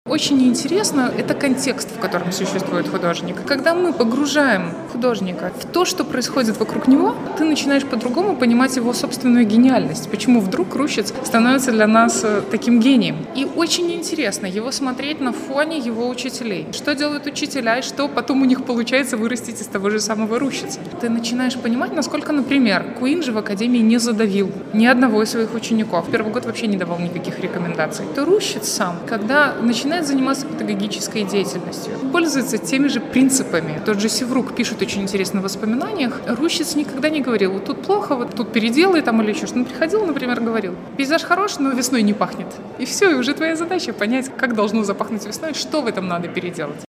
Очень интересно это контекст, в котором существует художник. Когда мы погружаем художника в то, что происходит вокруг него, ты начинаешь по-другому понимать его собственную гениальность. Почему вдруг Рущиц становится для нас таким гением. И очень интересно его смотреть на фоне его учителей. Что делают учителя и что потом у них получается вырастить из того же самого Рущица. Ты начинаешь понимать, насколько, например, Куинджи в академии не задавил ни одного из своих учеников. Первый год вообще не давал никаких рекомендаций. То Рущиц сам, когда начинает заниматься педагогической деятельностью, пользуется теми же принципами. Тот же Севрук пишет очень интересно в воспоминаниях. Рущиц никогда не говорил, вот тут плохо, вот тут переделай там или еще что. Он приходил, например, говорил, пейзаж хорош, но весной не пахнет. И все, и уже твоя задача понять, как должно запахнуть весной, что в этом надо переделать.